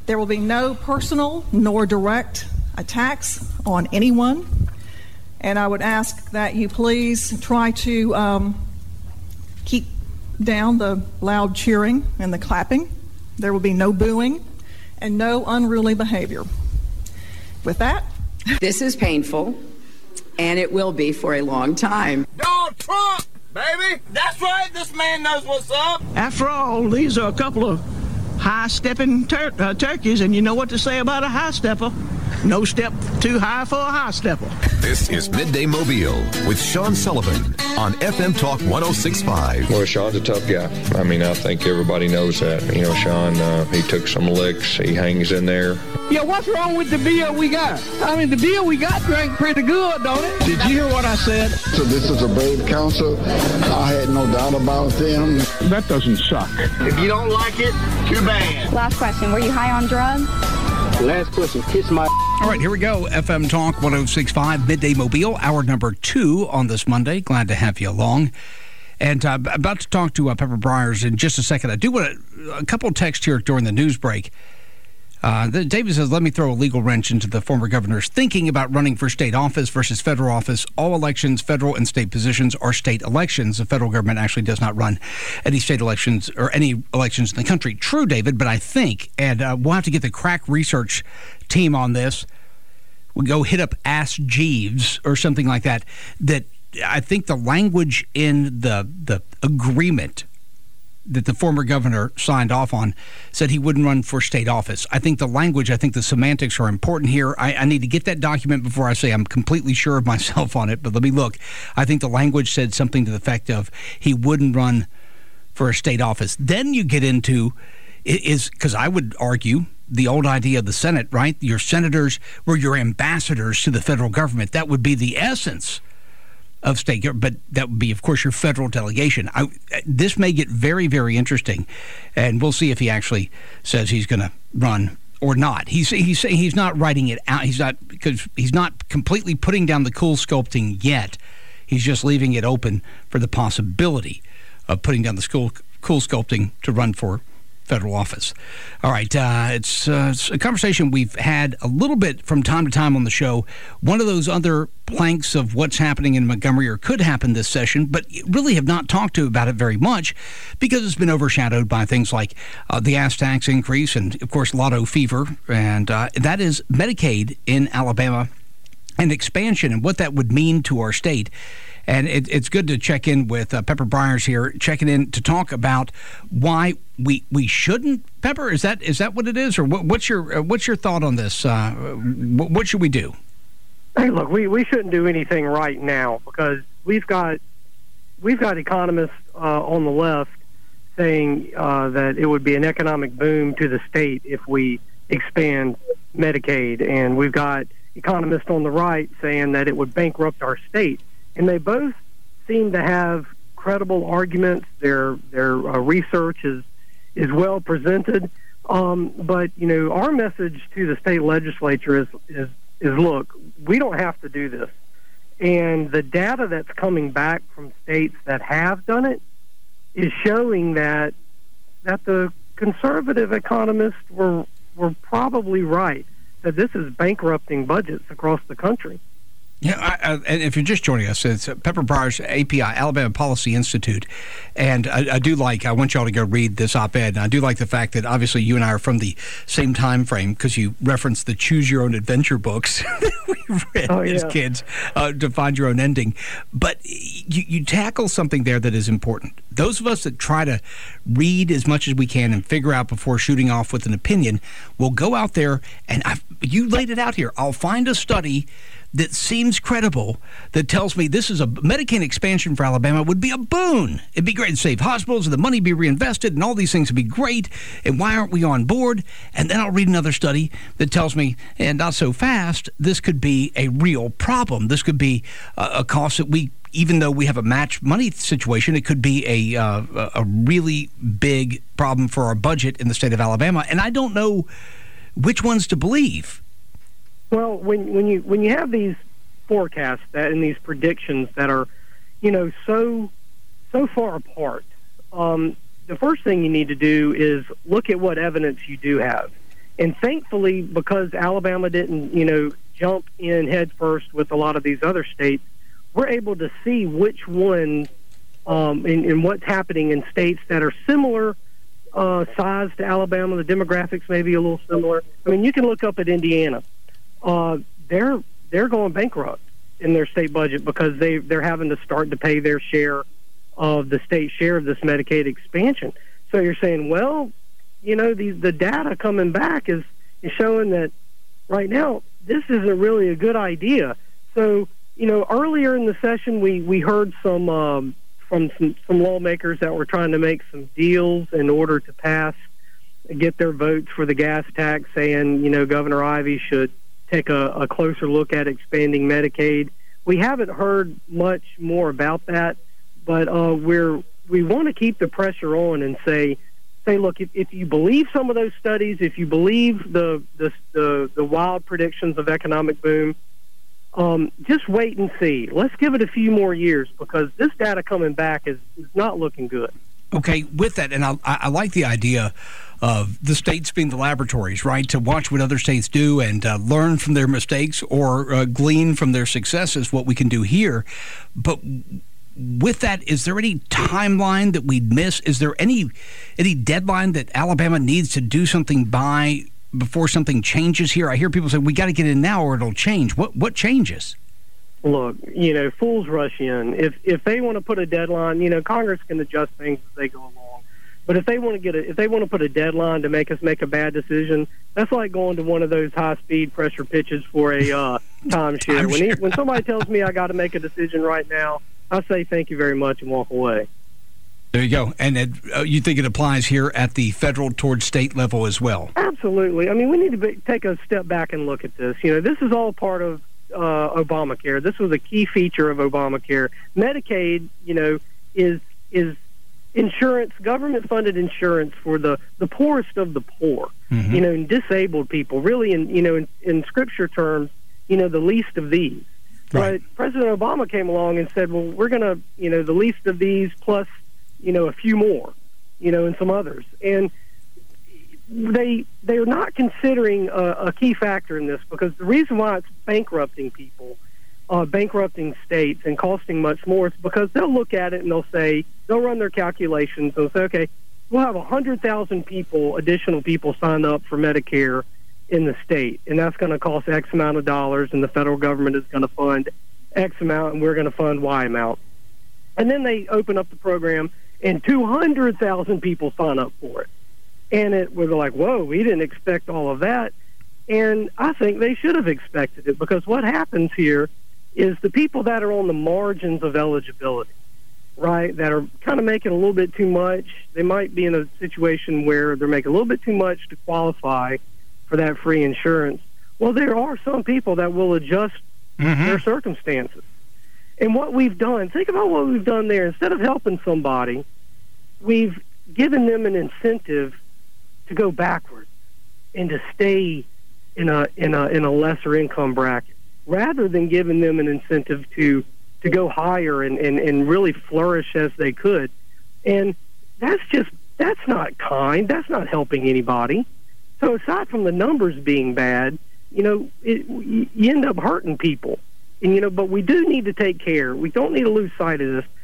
There will be no personal nor direct attacks on anyone. And I would ask that you please try to keep down the loud cheering and the clapping. There will be no booing and no unruly behavior. With that, this is painful, and it will be for a long time. Donald Trump, baby! That's right, this man knows what's up. After all, these are a couple of high-stepping turkeys, and you know what to say about a high-stepper. No step too high for a high-stepper. This is Midday Mobile with Sean Sullivan on FM Talk 106.5. Well, Sean's a tough guy. I mean, I think everybody knows that. You know, Sean, he took some licks. He hangs in there. Yeah, what's wrong with the beer we got? I mean, the beer we got drank pretty good, don't it? Did you hear what I said? So this is a brave council. I had no doubt about them. That doesn't suck. If you don't like it, too bad. Last question, were you high on drugs? Last question, kiss my... All right, here we go. FM Talk 106.5, Midday Mobile, hour number 2 on this Monday. Glad to have you along. And I'm about to talk to Pepper Byers in just a second. I do want a couple of texts here during the news break. David says, let me throw a legal wrench into the former governor's thinking about running for state office versus federal office. All elections, federal and state positions, are state elections. The federal government actually does not run any state elections or any elections in the country. True, David, but I think, and we'll have to get the crack research team on this. We'll go hit up Ask Jeeves or something like that, that I think the language in the agreement that the former governor signed off on said he wouldn't run for state office. I think the language, I think the semantics are important here. I need to get that document before I say I'm completely sure of myself on it, but let me look. I think the language said something to the effect of he wouldn't run for a state office. Then you get into, is because I would argue, the old idea of the Senate, right? Your senators were your ambassadors to the federal government. That would be the essence of state government, but that would be, of course, your federal delegation. This may get very, very interesting, and we'll see if he actually says he's going to run or not. He's not writing it out. Because he's not completely putting down the cool sculpting yet. He's just leaving it open for the possibility of putting down the cool sculpting to run for federal office. All right, it's a conversation we've had a little bit from time to time on the show. One of those other planks of what's happening in Montgomery or could happen this session, but really have not talked about it very much because it's been overshadowed by things like the ass tax increase and, of course, lotto fever, and that is Medicaid in Alabama and expansion and what that would mean to our state. And it's good to check in with Pepper Byers here, checking in to talk about why we shouldn't. Pepper, is that what it is, or what's your thought on this? What should we do? Hey, look, we shouldn't do anything right now because we've got economists on the left saying that it would be an economic boom to the state if we expand Medicaid, and we've got economists on the right saying that it would bankrupt our state. And they both seem to have credible arguments. Their research is well presented. But our message to the state legislature is look, we don't have to do this. And the data that's coming back from states that have done it is showing that the conservative economists were probably right, that this is bankrupting budgets across the country. Yeah, and if you're just joining us, it's Pepper Byers, API, Alabama Policy Institute. And I want y'all to go read this op-ed. And I do like the fact that obviously you and I are from the same time frame because you referenced the Choose Your Own Adventure books that we read as kids to find your own ending. But you tackle something there that is important. Those of us that try to read as much as we can and figure out before shooting off with an opinion will go out there, and you laid it out here. I'll find a study that seems credible, that tells me this is a Medicaid expansion for Alabama would be a boon. It'd be great to save hospitals and the money be reinvested and all these things would be great. And why aren't we on board? And then I'll read another study that tells me, and not so fast, this could be a real problem. This could be a cost that even though we have a match money situation, it could be a really big problem for our budget in the state of Alabama. And I don't know which ones to believe. Well, when you have these forecasts and these predictions that are, so far apart, the first thing you need to do is look at what evidence you do have. And thankfully, because Alabama didn't, jump in head first with a lot of these other states, we're able to see which ones and what's happening in states that are similar size to Alabama. The demographics may be a little similar. I mean, you can look up at Indiana. They're going bankrupt in their state budget because they're having to start to pay their share of the state share of this Medicaid expansion. So you're saying, well, the data coming back is showing that right now this isn't really a good idea. So, earlier in the session we heard from some lawmakers that were trying to make some deals in order to get their votes for the gas tax, saying, Governor Ivey should take a closer look at expanding Medicaid. We haven't heard much more about that, but we want to keep the pressure on and say, look, if you believe some of those studies, if you believe the wild predictions of economic boom, just wait and see. Let's give it a few more years, because this data coming back is not looking good. Okay, with that, and I like the idea of the states being the laboratories, right, to watch what other states do and learn from their mistakes or glean from their successes what we can do here. But with that, is there any timeline that we'd miss? Is there any deadline that Alabama needs to do something by before something changes here? I hear people say, we got to get in now or it'll change. What changes? Look, fools rush in. If they want to put a deadline, Congress can adjust things as they go along. But if they want to put a deadline to make us make a bad decision, that's like going to one of those high-speed pressure pitches for a timeshare. When somebody tells me I got to make a decision right now, I say thank you very much and walk away. There you go. And you think it applies here at the federal towards state level as well? Absolutely. I mean, we need to take a step back and look at this. This is all part of Obamacare. This was a key feature of Obamacare. Medicaid, is insurance, government-funded insurance for the poorest of the poor, mm-hmm. And disabled people. Really, in Scripture terms, the least of these. Right. But President Obama came along and said, well, we're going to, the least of these plus, a few more, and some others. And they're not considering a key factor in this, because the reason why it's bankrupting people, bankrupting states and costing much more is because they'll look at it and they'll run their calculations and say, okay, we'll have 100,000 additional people sign up for Medicare in the state, and that's going to cost X amount of dollars, and the federal government is going to fund X amount, and we're going to fund Y amount. And then they open up the program, and 200,000 people sign up for it. And we're like, whoa, we didn't expect all of that. And I think they should have expected it, because what happens here is the people that are on the margins of eligibility, right, that are kind of making a little bit too much, they might be in a situation where they're making a little bit too much to qualify for that free insurance. Well, there are some people that will adjust mm-hmm. their circumstances. And what we've done, think about what we've done there. Instead of helping somebody, we've given them an incentive to go backwards and to stay in a lesser income bracket, rather than giving them an incentive to go higher and really flourish as they could. And that's not kind. That's not helping anybody. So aside from the numbers being bad, you end up hurting people. And but we do need to take care. We don't need to lose sight of this.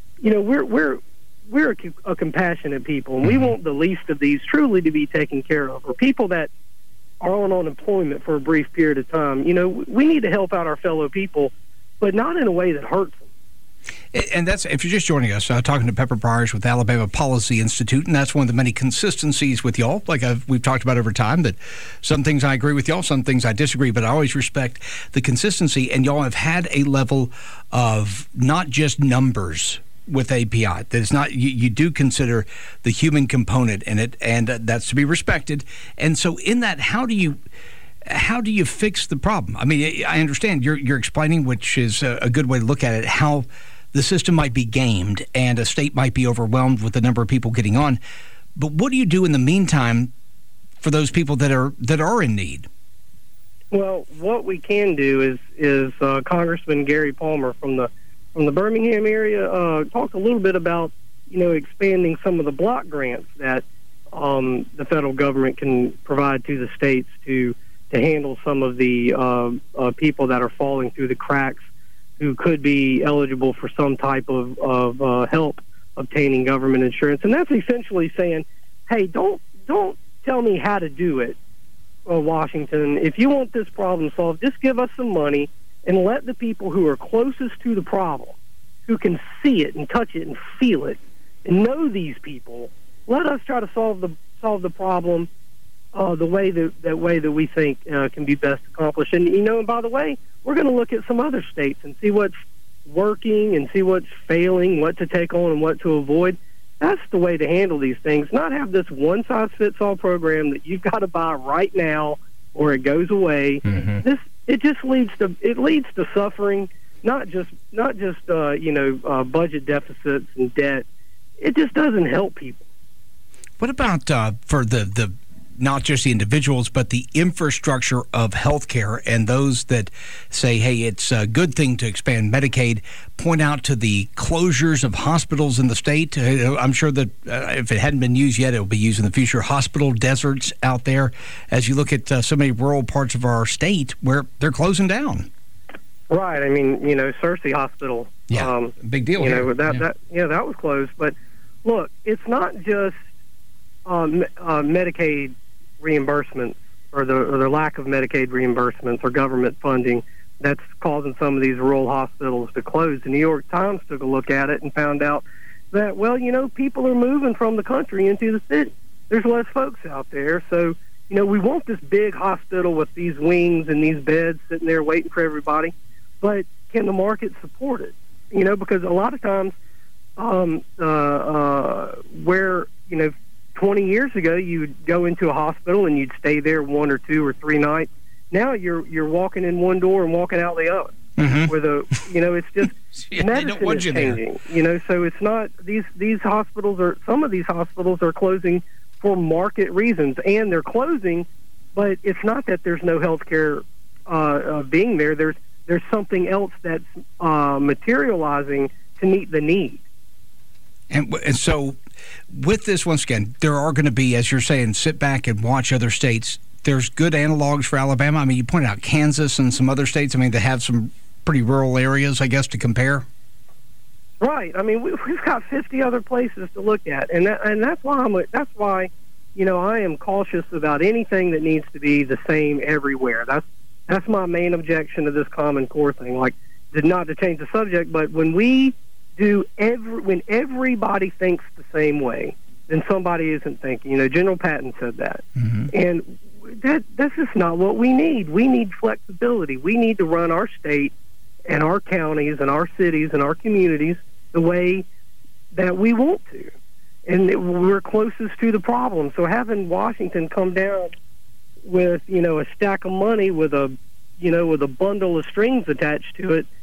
We're a compassionate people, and we want the least of these truly to be taken care of, or people that are on unemployment for a brief period of time. We need to help out our fellow people, but not in a way that hurts them. And that's, if you're just joining us, talking to Pepper Byers with Alabama Policy Institute, and that's one of the many consistencies with y'all, like we've talked about over time, that some things I agree with y'all, some things I disagree, but I always respect the consistency, and y'all have had a level of not just numbers with API. That it's not, you do consider the human component in it, and that's to be respected. And so in that, how do you fix the problem? I mean, I understand you're explaining, which is a good way to look at it, how the system might be gamed and a state might be overwhelmed with the number of people getting on. But what do you do in the meantime for those people that are in need? Well, what we can do is Congressman Gary Palmer from the Birmingham area talked a little bit about expanding some of the block grants that the federal government can provide to the states to handle some of the people that are falling through the cracks who could be eligible for some type of help obtaining government insurance. And that's essentially saying, hey, don't tell me how to do it, Washington. If you want this problem solved, just give us some money and let the people who are closest to the problem, who can see it and touch it and feel it and know these people, let us try to solve the problem the way that we think can be best accomplished. And and by the way, we're going to look at some other states and see what's working and see what's failing, what to take on and what to avoid. That's the way to handle these things. Not have this one-size-fits-all program that you've got to buy right now or it goes away. Mm-hmm. It just leads to suffering. Not just budget deficits and debt. It just doesn't help people. What about for the not just the individuals, but the infrastructure of healthcare and those that say, hey, it's a good thing to expand Medicaid, point out to the closures of hospitals in the state? I'm sure that if it hadn't been used yet, it will be used in the future. Hospital deserts out there as you look at so many rural parts of our state where they're closing down. Right. I mean, Searcy Hospital. Yeah, big deal here. That was closed. But look, it's not just Medicaid reimbursements or the lack of Medicaid reimbursements or government funding that's causing some of these rural hospitals to close. The New York Times took a look at it and found out that, people are moving from the country into the city. There's less folks out there. So, we want this big hospital with these wings and these beds sitting there waiting for everybody. But can the market support it? Because a lot of times where, 20 years ago, you'd go into a hospital and you'd stay there 1 or 2 or 3 nights. Now you're walking in one door and walking out the other. Mm-hmm. With it's just medicine is changing. So it's not these hospitals some of these hospitals are closing for market reasons, and they're closing, but it's not that there's no health care being there. There's something else that's materializing to meet the need. And so with this, once again, there are going to be, as you're saying, sit back and watch other states. There's good analogs for Alabama. I mean, you pointed out Kansas and some other states. I mean, they have some pretty rural areas, I guess, to compare. Right. I mean, we've got 50 other places to look at, and that's why I am cautious about anything that needs to be the same everywhere. That's my main objection to this Common Core thing. Like, not to change the subject, but when everybody thinks the same way, then somebody isn't thinking. General Patton said that. Mm-hmm. And that's just not what we need. We need flexibility. We need to run our state and our counties and our cities and our communities the way that we want to. And we're closest to the problem. So having Washington come down with, a stack of money with a bundle of strings attached to it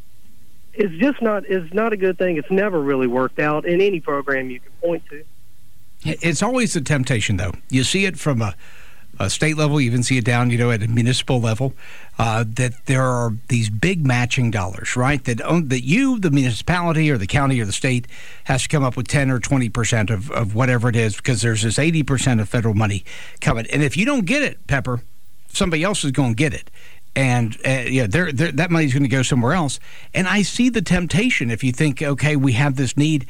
is not a good thing. It's never really worked out in any program you can point to. It's always a temptation, though. You see it from a state level, you even see it down, at a municipal level, that there are these big matching dollars, right? That the municipality or the county or the state has to come up with 10 or 20% of whatever it is, because there's this 80% of federal money coming. And if you don't get it, Pepper, somebody else is going to get it. And that money's going to go somewhere else. And I see the temptation. If you think, okay, we have this need,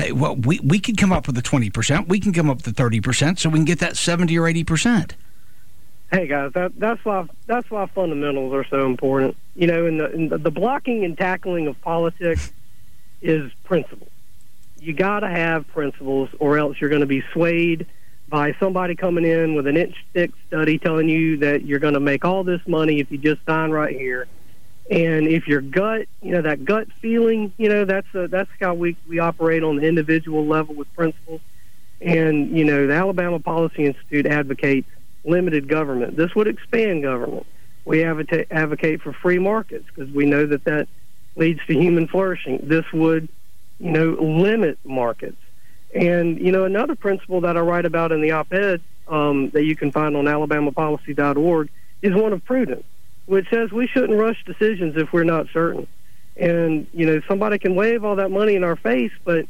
we can come up with the 20%, we can come up with the 30%, so we can get that 70 or 80%. Hey guys, that's why fundamentals are so important. And the blocking and tackling of politics is principle. You got to have principles, or else you're going to be swayed by somebody coming in with an inch-thick study telling you that you're going to make all this money if you just sign right here. And if your gut, that gut feeling, that's how we operate on the individual level with principles. And, the Alabama Policy Institute advocates limited government. This would expand government. We advocate for free markets because we know that leads to human flourishing. This would, limit markets. And, another principle that I write about in the op-ed that you can find on alabamapolicy.org is one of prudence, which says we shouldn't rush decisions if we're not certain. And, somebody can wave all that money in our face, but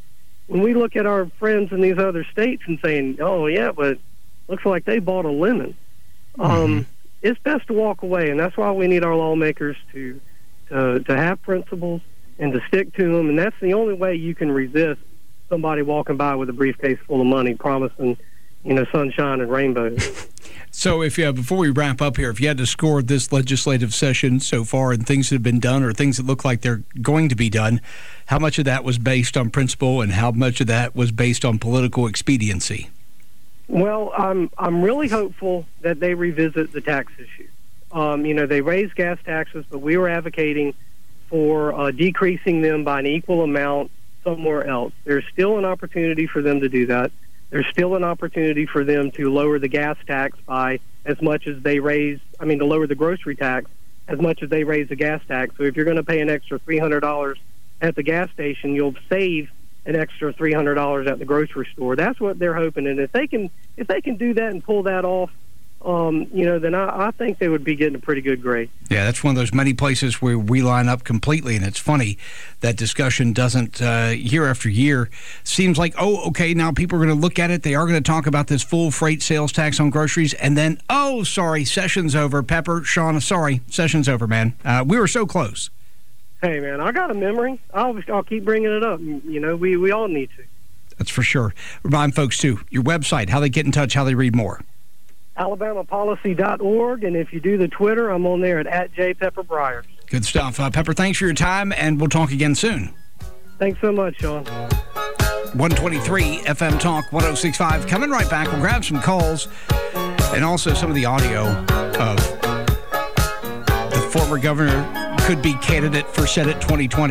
when we look at our friends in these other states and saying, oh, yeah, but looks like they bought a lemon, it's best to walk away. And that's why we need our lawmakers to have principles and to stick to them. And that's the only way you can resist somebody walking by with a briefcase full of money promising, sunshine and rainbows. So before we wrap up here, if you had to score this legislative session so far and things that have been done or things that look like they're going to be done, how much of that was based on principle and how much of that was based on political expediency? Well, I'm really hopeful that they revisit the tax issue. They raised gas taxes, but we were advocating for decreasing them by an equal amount somewhere else. There's still an opportunity for them to do that. There's still an opportunity for them to lower the gas tax by as much as they to lower the grocery tax as much as they raise the gas tax. So if you're going to pay an extra $300 at the gas station, you'll save an extra $300 at the grocery store. That's what they're hoping. And if they can do that and pull that off, then I think they would be getting a pretty good grade. Yeah, that's one of those many places where we line up completely, and it's funny that discussion doesn't, year after year, seems like, now people are going to look at it, they are going to talk about this full freight sales tax on groceries, and then, sorry, session's over. Pepper, Sean, sorry, session's over, man. We were so close. Hey, man, I got a memory. I'll keep bringing it up. We all need to. That's for sure. Remind folks, too, your website, how they get in touch, how they read more. AlabamaPolicy.org, and if you do the Twitter, I'm on there at @JPepperBryers. Good stuff. Pepper, thanks for your time, and we'll talk again soon. Thanks so much, Sean. 123 FM Talk 106.5. Coming right back. We'll grab some calls and also some of the audio of the former governor could be candidate for Senate 2020.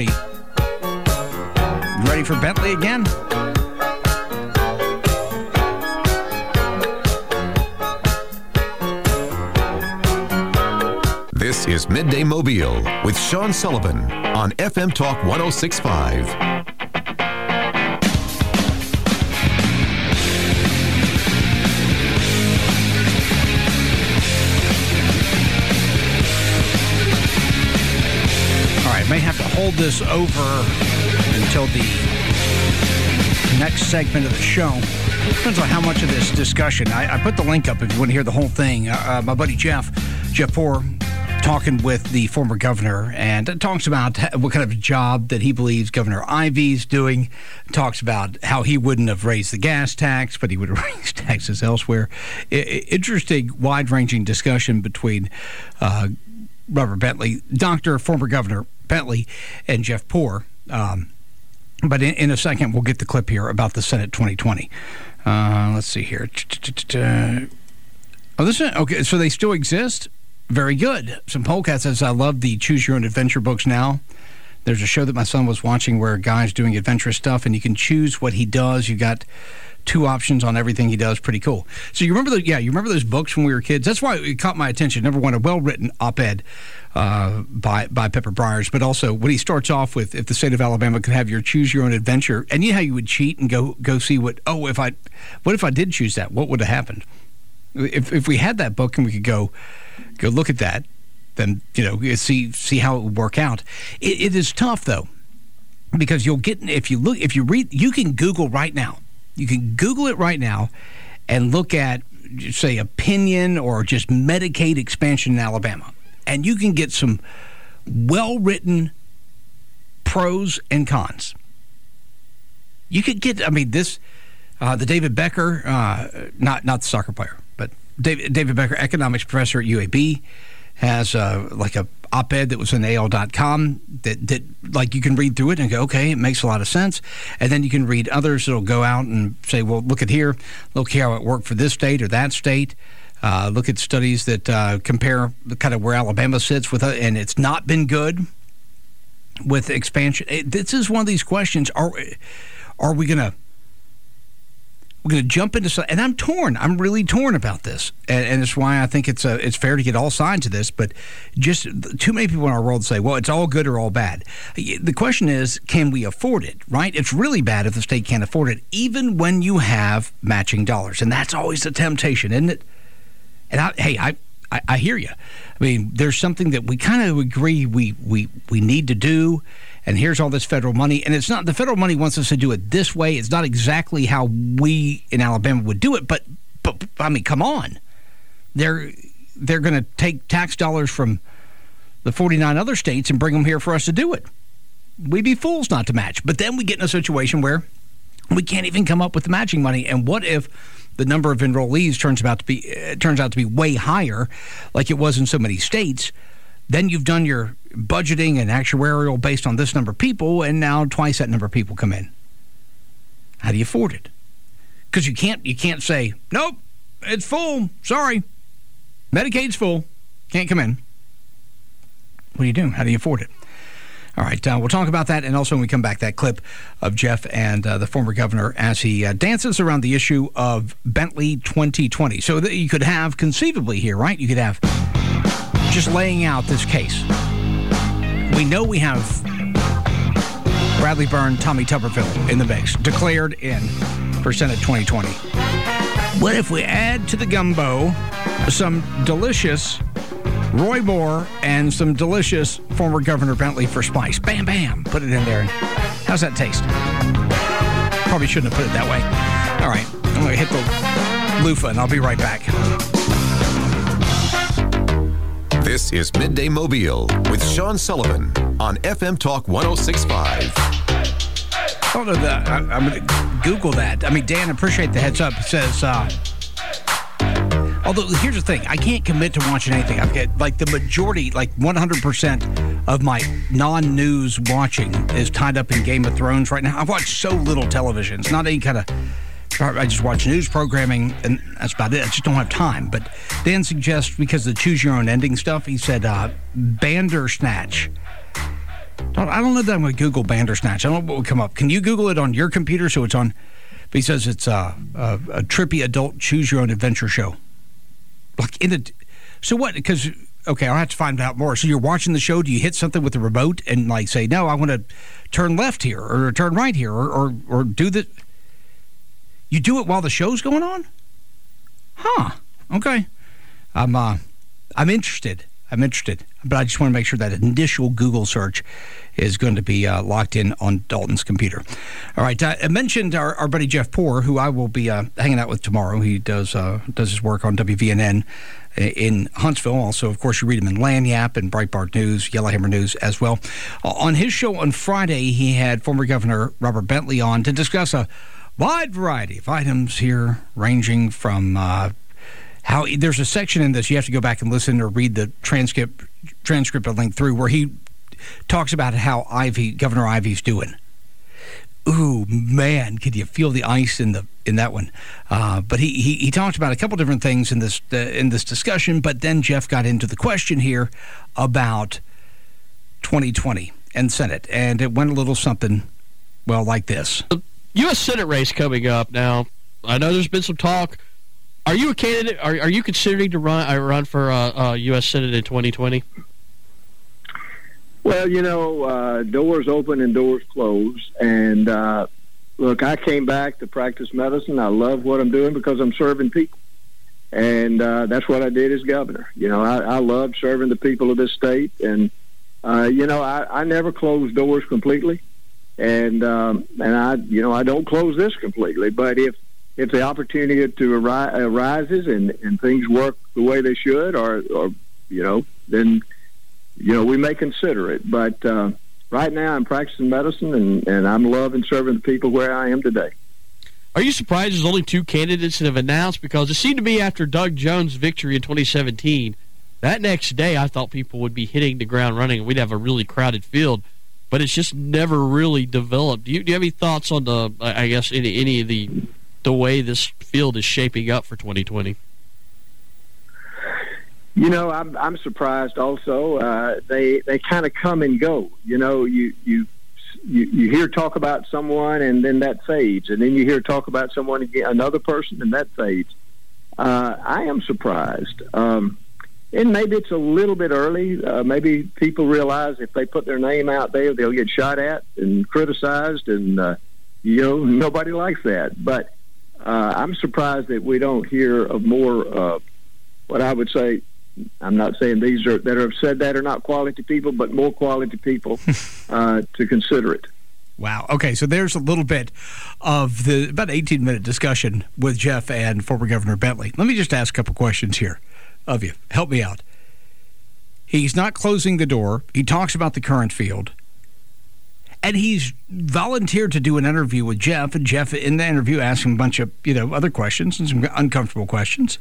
Ready for Bentley again? This is Midday Mobile with Sean Sullivan on FM Talk 106.5. All right, may have to hold this over until the next segment of the show. Depends on how much of this discussion. I put the link up if you want to hear the whole thing. My buddy Jeff Poor, talking with the former governor, and talks about what kind of job that he believes Governor Ivey's doing. Talks about how he wouldn't have raised the gas tax, but he would have raised taxes elsewhere. Interesting, wide-ranging discussion between Robert Bentley, former Governor Bentley, and Jeff Poor. But in a second, we'll get the clip here about the Senate 2020. Let's see here. Okay, so they still exist? Very good. Some Polecat says, I love the Choose Your Own Adventure books now. There's a show that my son was watching where a guy's doing adventurous stuff, and you can choose what he does. You got 2 options on everything he does. Pretty cool. So you remember those books when we were kids? That's why it caught my attention. Number one, a well-written op-ed by Pepper Bryers, but also when he starts off with, if the state of Alabama could have your Choose Your Own Adventure, and you know how you would cheat and go see what if I did choose that, what would have happened? If we had that book and we could go look at that, then see how it would work out. It is tough though, because if you read, you can Google right now. You can Google it right now and look at, say, opinion or just Medicaid expansion in Alabama, and you can get some well-written pros and cons. You could get, the David Becker, not the soccer player, but David Becker, economics professor at UAB, has like a op-ed that was in AL.com that like you can read through it and go, okay, it makes a lot of sense. And then you can read others that'll go out and say, well, look at here, look how it worked for this state or that state. Look at studies that compare kind of where Alabama sits with it, and it's not been good with expansion. This is one of these questions. Are we going to jump into something? And I'm torn. I'm really torn about this, and it's why I think it's fair to get all sides of this. But just too many people in our world say, well, it's all good or all bad. The question is, can we afford it? Right? It's really bad if the state can't afford it, even when you have matching dollars, and that's always the temptation, isn't it? And I hear you. I mean, there's something that we kind of agree we need to do, and here's all this federal money. And it's not, the federal money wants us to do it this way. It's not exactly how we in Alabama would do it, but I mean, come on. They're going to take tax dollars from the 49 other states and bring them here for us to do it. We'd be fools not to match. But then we get in a situation where we can't even come up with the matching money. And what if the number of enrollees turns out to be way higher, like it was in so many states? Then you've done your budgeting and actuarial based on this number of people, and now twice that number of people come in. How do you afford it? Because you can't say, nope, it's full. Sorry, Medicaid's full. Can't come in. What do you do? How do you afford it? All right, we'll talk about that, and also when we come back, that clip of Jeff and the former governor as he dances around the issue of Bentley 2020. So that you could have, conceivably here, right? You could have just laying out this case. We know we have Bradley Byrne, Tommy Tuberville in the mix, declared in for Senate 2020. What if we add to the gumbo some delicious Roy Moore and some delicious former Governor Bentley for spice? Bam, bam. Put it in there. How's that taste? Probably shouldn't have put it that way. All right. I'm going to hit the loofah, and I'll be right back. This is Midday Mobile with Sean Sullivan on FM Talk 106.5. Oh, no, I'm going to Google that. I mean, Dan, appreciate the heads up. It says... Although, here's the thing. I can't commit to watching anything. I've got, like, the majority, like 100% of my non-news watching is tied up in Game of Thrones right now. I've watched so little television. It's not any kind of... I just watch news programming, and that's about it. I just don't have time. But Dan suggests, because of the choose-your-own ending stuff, he said Bandersnatch. I don't know that I'm going to Google Bandersnatch. I don't know what would come up. Can you Google it on your computer so it's on... But he says it's a trippy adult choose-your-own adventure show. Like so what? Because, okay, I'll have to find out more. So you're watching the show. Do you hit something with the remote and, like, say, no, I want to turn left here or turn right here or do the... You do it while the show's going on? Huh. Okay. I'm interested. But I just want to make sure that initial Google search is going to be locked in on Dalton's computer. All right. I mentioned our buddy Jeff Poor, who I will be hanging out with tomorrow. He does his work on WVNN in Huntsville. Also, of course, you read him in Lanyap and Breitbart News, Yellowhammer News as well. On his show on Friday, he had former Governor Robert Bentley on to discuss a wide variety of items here, ranging from how there's a section in this you have to go back and listen or read the transcript a link through where he talks about how Governor Ivey's doing. Ooh, man, could you feel the ice in that one? But he talked about a couple different things in this discussion. But then Jeff got into the question here about 2020 and Senate, and it went a little something, well, like this. U.S. Senate race coming up now. I know there's been some talk. Are you a candidate? Are you considering to run for U.S. Senate in 2020? Well, doors open and doors close. And, look, I came back to practice medicine. I love what I'm doing because I'm serving people. And that's what I did as governor. I loved serving the people of this state. And, I never closed doors completely. And I don't close this completely. But if the opportunity to arises and things work the way they should, or then we may consider it. But right now I'm practicing medicine, and I'm loving serving the people where I am today. Are you surprised there's only two candidates that have announced? Because it seemed to me after Doug Jones' victory in 2017, that next day I thought people would be hitting the ground running and we'd have a really crowded field. But it's just never really developed. Do you have any thoughts on any of the way this field is shaping up for 2020? I'm surprised also. They kind of come and go. You hear talk about someone and then that fades, and then you hear talk about someone again, another person, and that fades. I am surprised. And maybe it's a little bit early. Maybe people realize if they put their name out there, they'll get shot at and criticized, and nobody likes that. But I'm surprised that we don't hear of more what I would say I'm not saying these that have said that are not quality people, but more quality people to consider it. Wow. Okay, so there's a little bit of the about 18-minute discussion with Jeff and former Governor Bentley. Let me just ask a couple questions here of you. Help me out. He's not closing the door. He talks about the current field. And he's volunteered to do an interview with Jeff, and Jeff, in the interview, asked him a bunch of, other questions and some uncomfortable questions.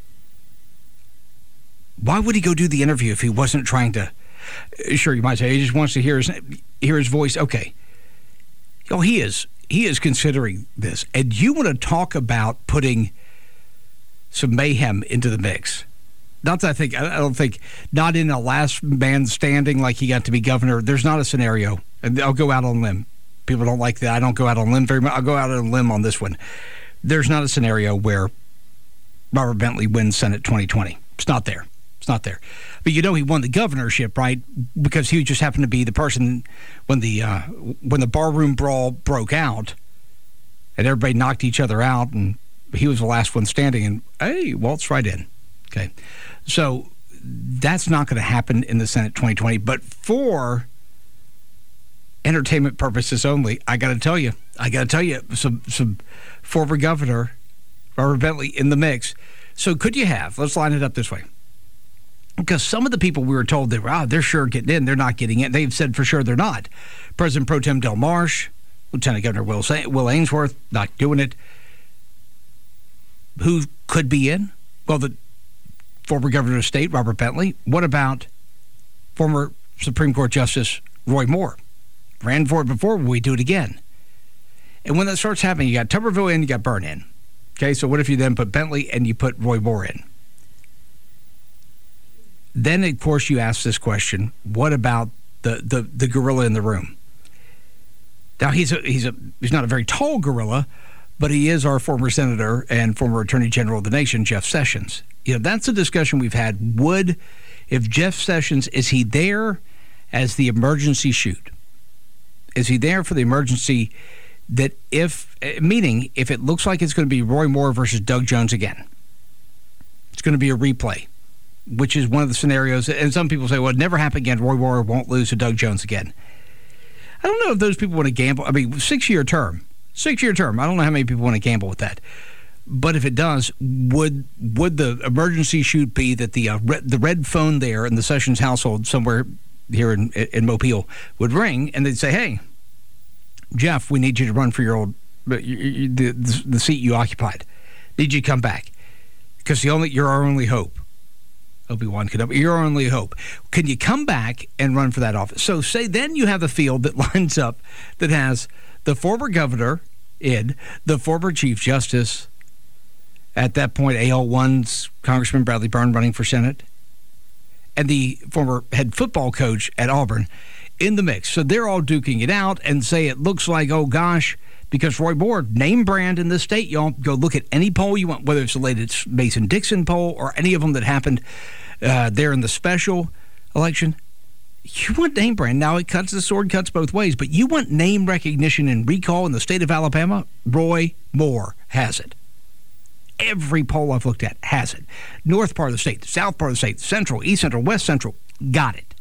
Why would he go do the interview if he wasn't trying to? Sure, you might say he just wants to hear his voice. Okay. Oh, he is considering this. And you want to talk about putting some mayhem into the mix. I don't think, not in a last man standing like he got to be governor. There's not a scenario. And I'll go out on a limb. People don't like that. I don't go out on a limb very much. I'll go out on a limb on this one. There's not a scenario where Robert Bentley wins Senate 2020. It's not there. It's not there. But he won the governorship, right? Because he just happened to be the person when the barroom brawl broke out and everybody knocked each other out and he was the last one standing and, hey, waltz right in. Okay. So that's not going to happen in the Senate 2020. But for entertainment purposes only, I got to tell you, some former governor Robert Bentley in the mix. So could you have, let's line it up this way. Because some of the people we were told they're sure getting in, they're not getting in. They've said for sure they're not. President Pro Tem Del Marsh, Lieutenant Governor Will Ainsworth, not doing it. Who could be in? Well, the former governor of state, Robert Bentley. What about former Supreme Court Justice Roy Moore? Ran for it before, will we do it again? And when that starts happening, you got Tuberville in, you got Byrne in. Okay, so what if you then put Bentley and you put Roy Moore in? Then, of course, you ask this question, what about the gorilla in the room? Now, he's not a very tall gorilla, but he is our former senator and former attorney general of the nation, Jeff Sessions. That's a discussion we've had. If Jeff Sessions, is he there as the emergency shoot? Is he there for the emergency that if it looks like it's going to be Roy Moore versus Doug Jones again, it's going to be a replay, which is one of the scenarios. And some people say, well, it never happened again. Roy Moore won't lose to Doug Jones again. I don't know if those people want to gamble. I mean, 6-year term. I don't know how many people want to gamble with that. But if it does, would the emergency shoot be that the red phone there in the Sessions household somewhere here in Mobile would ring and they'd say, hey, Jeff, we need you to run for your old the seat you occupied. Need you to come back because you're our only hope. Obi-Wan Kenobi, your only hope. Can you come back and run for that office? So say then you have a field that lines up that has the former governor in, the former Chief Justice, at that point AL1's Congressman Bradley Byrne running for Senate, and the former head football coach at Auburn in the mix. So they're all duking it out and say it looks like, oh gosh, because Roy Moore, name brand in this state, y'all go look at any poll you want, whether it's the latest Mason-Dixon poll or any of them that happened there in the special election. You want name brand. Now, the sword cuts both ways, but you want name recognition and recall in the state of Alabama? Roy Moore has it. Every poll I've looked at has it. North part of the state, south part of the state, central, east central, west central, got it.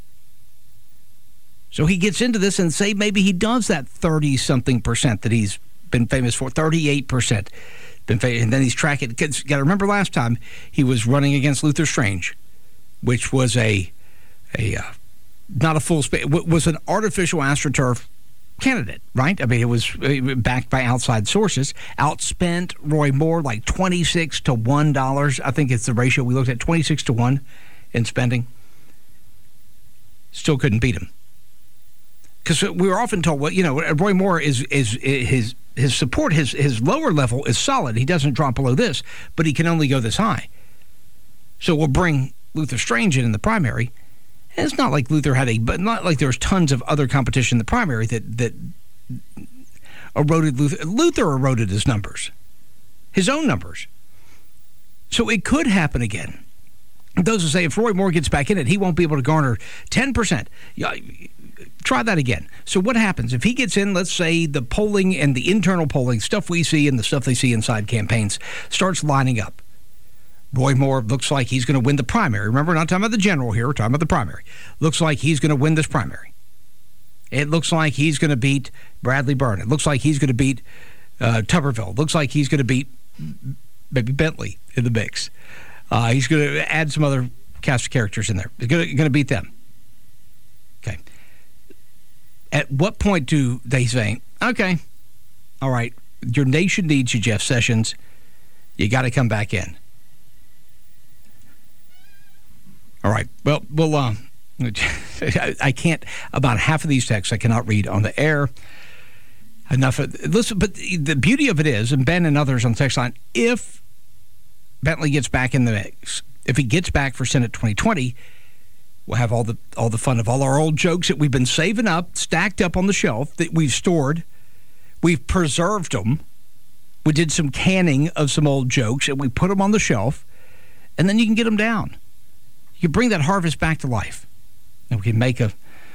So he gets into this and say maybe he does that 30-something% that he's been famous for, 38%. And then he's tracking. Got to remember last time he was running against Luther Strange, which was not a full space, was an artificial AstroTurf candidate, right? I mean, it was backed by outside sources. Outspent Roy Moore like $26 to $1. I think it's the ratio we looked at, 26 to 1 in spending. Still couldn't beat him. Because we were often told, well, Roy Moore is his support, his lower level is solid. He doesn't drop below this, but he can only go this high. So we'll bring Luther Strange in the primary. And it's not like Luther but not like there was tons of other competition in the primary that eroded Luther. Luther eroded his numbers, his own numbers. So it could happen again. Those who say if Roy Moore gets back in it, he won't be able to garner 10%. Try that again. So what happens if he gets in, let's say the polling and the internal polling, stuff we see and the stuff they see inside campaigns, starts lining up. Roy Moore looks like he's going to win the primary. Remember, we're not talking about the general here. We're talking about the primary. Looks like he's going to win this primary. It looks like he's going to beat Bradley Byrne. It looks like he's going to beat Tuberville. It looks like he's going to beat maybe Bentley in the mix. He's going to add some other cast of characters in there. He's going to beat them. Okay. At what point do they say, okay, all right, your nation needs you, Jeff Sessions. You got to come back in. All right. Well, I can't, about half of these texts I cannot read on the air. Listen, but the beauty of it is, and Ben and others on the text line, if Bentley gets back in the mix, if he gets back for Senate 2020, we'll have all the fun of all our old jokes that we've been saving up, stacked up on the shelf, that we've stored. We've preserved them. We did some canning of some old jokes, and we put them on the shelf, and then you can get them down. You can bring that harvest back to life. And we can make some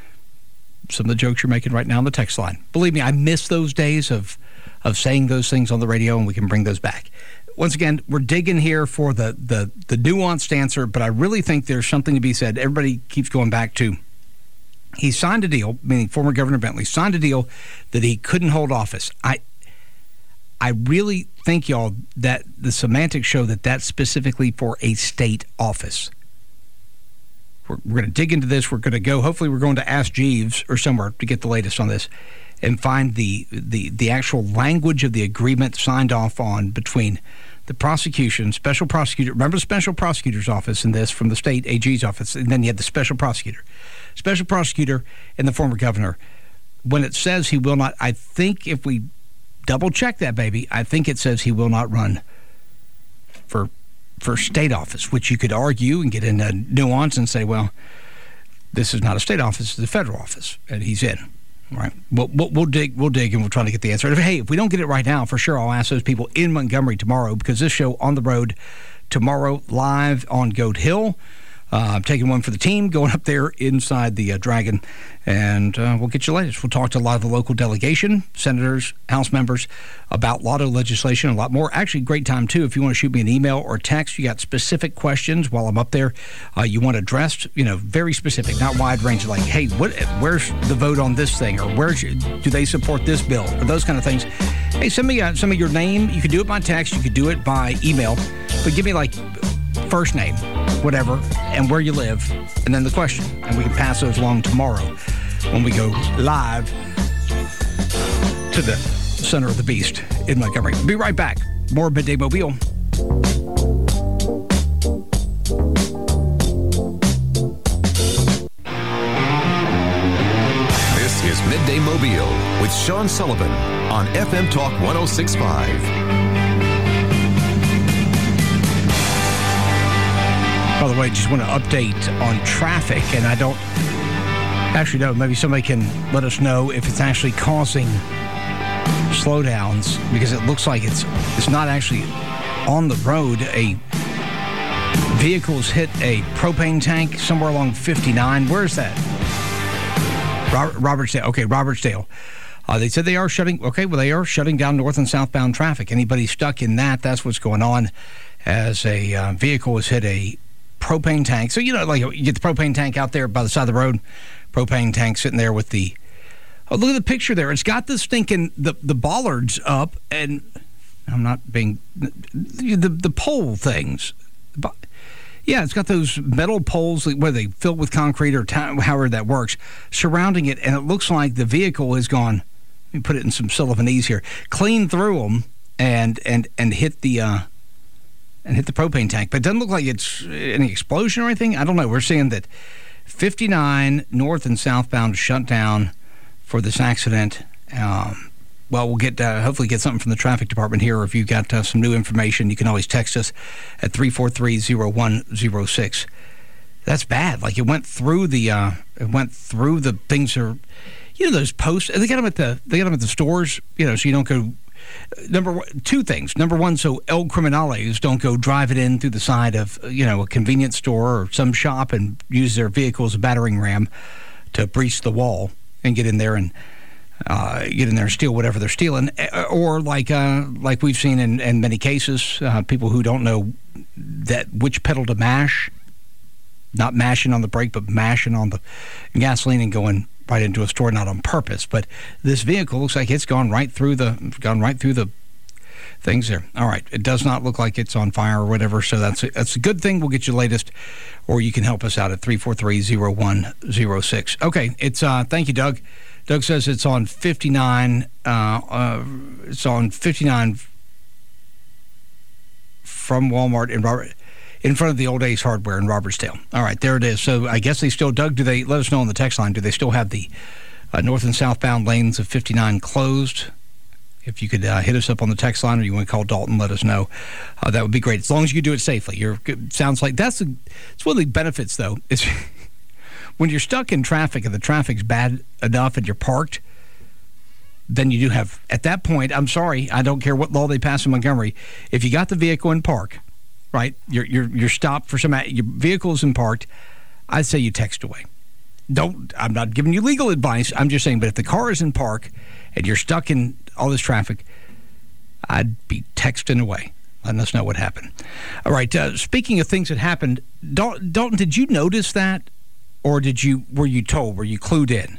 of the jokes you're making right now on the text line. Believe me, I miss those days of saying those things on the radio, and we can bring those back. Once again, we're digging here for the nuanced answer, but I really think there's something to be said. Everybody keeps going back to, he signed a deal, meaning former Governor Bentley, signed a deal that he couldn't hold office. I really think, y'all, that the semantics show that that's specifically for a state office. We're going to dig into this. We're going to go, hopefully we're going to Ask Jeeves or somewhere to get the latest on this and find the actual language of the agreement signed off on between the prosecution, special prosecutor, remember the special prosecutor's office in this from the state AG's office, and then you had the special prosecutor and the former governor. When it says he will not, I think if we double check that, baby, I think it says he will not run for state office, which you could argue and get into nuance and say, well, this is not a state office, it's a federal office, and he's in. All right. We'll dig, and we'll try to get the answer. If we don't get it right now, for sure, I'll ask those people in Montgomery tomorrow, because this show on the road tomorrow, live on Goat Hill. I'm taking one for the team, going up there inside the Dragon, and we'll get you latest. We'll talk to a lot of the local delegation, senators, House members, about lotto legislation, a lot more. Actually, great time, too, if you want to shoot me an email or text. You got specific questions while I'm up there. You want addressed, very specific, not wide range, like, hey, where's the vote on this thing, or do they support this bill, or those kind of things. Hey, send me some of your name. You could do it by text. You could do it by email. But give me, first name, whatever, and where you live, and then the question. And we can pass those along tomorrow when we go live to the center of the beast in Montgomery. Be right back. More Midday Mobile. This is Midday Mobile with Sean Sullivan on FM Talk 106.5. By the way, just want to update on traffic, and I don't actually know. Maybe somebody can let us know if it's actually causing slowdowns, because it looks like it's not actually on the road. A vehicle's hit a propane tank somewhere along 59. Where is that? Robertsdale. Okay, Robertsdale. They said they are shutting. Okay, well, they are shutting down north and southbound traffic. Anybody stuck in that's what's going on, as a vehicle has hit a propane tank. So, you get the propane tank out there by the side of the road, propane tank sitting there with the, look at the picture there. It's got the stinking, the bollards up, and I'm not being, the pole things. Yeah, it's got those metal poles, whether they fill with concrete or however that works, surrounding it, and it looks like the vehicle has gone, let me put it in some Sullivanese here, clean through them and hit the, and hit the propane tank. But it doesn't look like it's any explosion or anything. I don't know. We're seeing that 59 north and southbound shut down for this accident. Well, we'll get hopefully get something from the traffic department here. Or if you've got some new information, you can always text us at 343-0106. That's bad. Like, it went through the things are, those posts. They got them at the stores, so you don't go. Two things. Number one, so El Criminales don't go drive it in through the side of, a convenience store or some shop and use their vehicle as a battering ram to breach the wall and get in there and get in there and steal whatever they're stealing, or like we've seen in many cases, people who don't know which pedal to mash, not mashing on the brake, but mashing on the gasoline and going right into a store, not on purpose. But this vehicle looks like it's gone right through the things there. All right, it does not look like it's on fire or whatever, so that's a good thing. We'll get you the latest, or you can help us out at 343-0106. Okay, it's thank you, Doug. Doug says it's on 59. It's on 59 from Walmart in front of the Old Ace Hardware in Robertsdale. All right, there it is. So I guess they still, Doug, do they let us know on the text line? Do they still have the north and southbound lanes of 59 closed? If you could hit us up on the text line, or you want to call Dalton, let us know. That would be great, as long as you do it safely. Sounds like it's one of the benefits, though. Is when you're stuck in traffic and the traffic's bad enough and you're parked, then you do have, at that point, I'm sorry, I don't care what law they pass in Montgomery, if you got the vehicle in park, right, you're stopped for your vehicle's in parked, I'd say you text away. I'm not giving you legal advice, I'm just saying, but if the car is in park and you're stuck in all this traffic, I'd be texting away, letting us know what happened. All right, speaking of things that happened, Dalton, did you notice that? Or were you told? Were you clued in?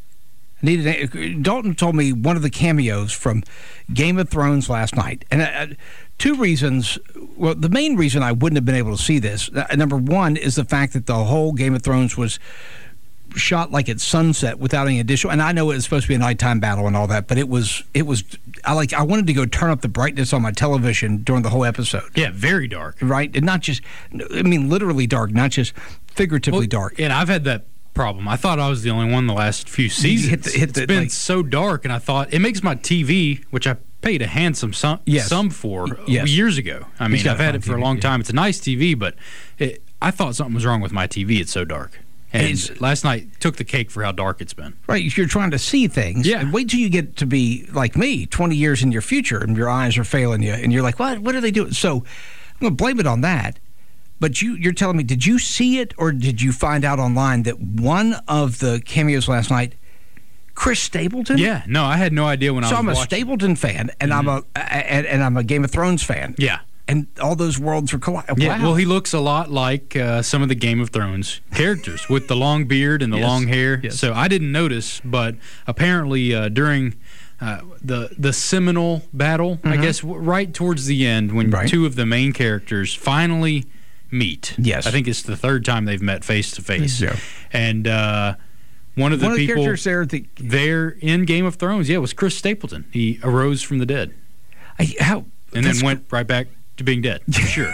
Dalton told me one of the cameos from Game of Thrones last night. And two reasons. Well, the main reason I wouldn't have been able to see this, number one, is the fact that the whole Game of Thrones was shot like at sunset without any additional. And I know it was supposed to be a nighttime battle and all that, but it was. I wanted to go turn up the brightness on my television during the whole episode. Yeah, very dark. Right? And not just, literally dark, not just figuratively dark. And I've had that problem. I thought I was the only one the last few seasons. It's been so dark, and I thought it makes my TV, which I paid a handsome sum for years ago. I mean, I've had it for a long time. It's a nice TV, but I thought something was wrong with my TV. It's so dark. And last night took the cake for how dark it's been. Right, if you're trying to see things, wait till you get to be like me, 20 years in your future, and your eyes are failing you, and you're like, what are they doing? So I'm going to blame it on that. But you're telling me, did you see it, or did you find out online that one of the cameos last night, Chris Stapleton? Yeah, no, I had no idea when I was watching. So I'm a Stapleton fan, and I'm a Game of Thrones fan. Yeah. And all those worlds are colliding. Yeah, wow. well, he looks a lot like some of the Game of Thrones characters with the long beard and the long hair. Yes. So I didn't notice, but apparently during the seminal battle, I guess right towards the end, when two of the main characters finally meet. Yes. I think it's the third time they've met face to face. Yeah. And one of the people characters there in Game of Thrones, was Chris Stapleton. He arose from the dead. And then went right back to being dead, for sure.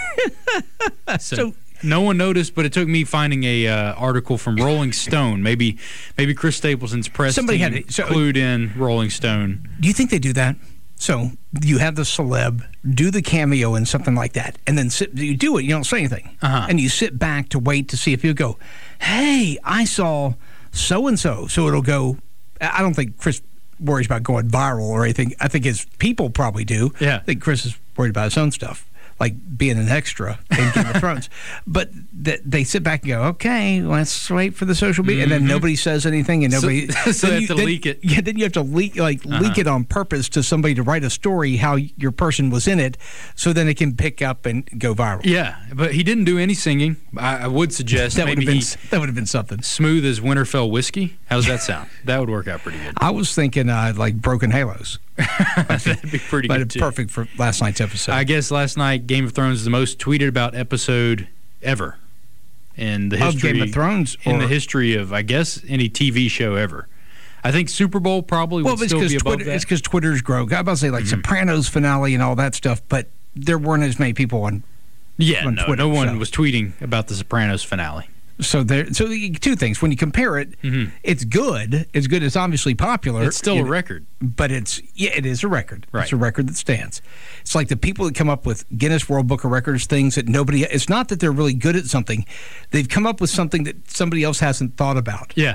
So no one noticed, but it took me finding a article from Rolling Stone. Maybe Chris Stapleton's press team clued in Rolling Stone. Do you think they do that? So you have the celeb do the cameo in something like that, and then you do it, you don't say anything. And you sit back to wait to see if you go, hey, I saw so-and-so. So it'll go, I don't think Chris worries about going viral or anything. I think his people probably do. Yeah. I think Chris is worried about his own stuff, like being an extra in Game of Thrones. But they sit back and go, okay, let's wait for the social media. And then nobody says anything, and nobody... So they have to leak it. Yeah, then you have to leak it on purpose to somebody to write a story how your person was in it, so then it can pick up and go viral. Yeah, but he didn't do any singing. I would suggest that would have been something. Smooth as Winterfell whiskey. How does that sound? That would work out pretty good. I was thinking like Broken Halos. That'd be pretty good, too. Perfect for last night's episode. I guess last night Game of Thrones is the most tweeted about episode ever in the history of Game of Thrones, in the history of, I guess, any TV show ever. I think Super Bowl probably would still be above that. It's because Twitter's grow. I'm about to say like Sopranos finale and all that stuff, but there weren't as many people on. On Twitter, no one was tweeting about the Sopranos finale. So two things. When you compare it, it's good. It's good. It's obviously popular. It's still a record. But it is a record. Right. It's a record that stands. It's like the people that come up with Guinness World Book of Records things that nobody... It's not that they're really good at something. They've come up with something that somebody else hasn't thought about. Yeah.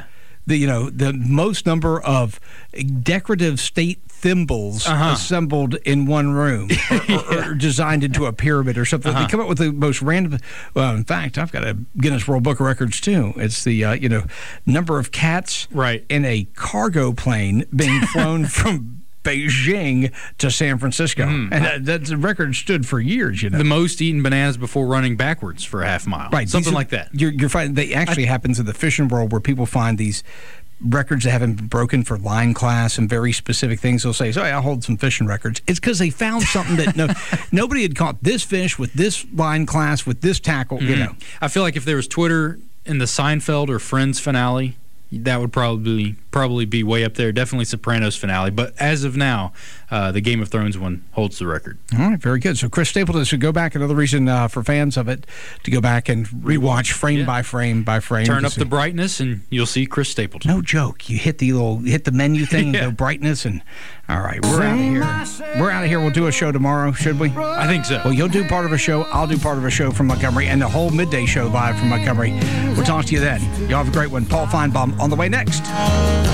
the most number of decorative state thimbles assembled in one room or designed into a pyramid or something. They come up with the most random. Well, in fact, I've got a Guinness World Book of Records too. It's the number of cats in a cargo plane being flown from Beijing to San Francisco. And that record stood for years, The most eaten bananas before running backwards for a half mile. Right. Something like that. You're finding that actually happens in the fishing world where people find these records that haven't been broken for line class and very specific things. They'll say, I'll hold some fishing records. It's because they found something that nobody had caught this fish with this line class with this tackle, I feel like if there was Twitter in the Seinfeld or Friends finale, that would probably be way up there. Definitely Sopranos finale. But as of now, the Game of Thrones one holds the record. All right, very good. So Chris Stapleton should go back. Another reason for fans of it to go back and rewatch frame by frame by frame. Turn up the brightness and you'll see Chris Stapleton. No joke. You hit the menu thing and go brightness and all right, we're out of here. We're out of here. We'll do a show tomorrow, should we? I think so. Well, you'll do part of a show. I'll do part of a show from Montgomery and the whole midday show live from Montgomery. We'll talk to you then. Y'all have a great one. Paul Feinbaum on the way next.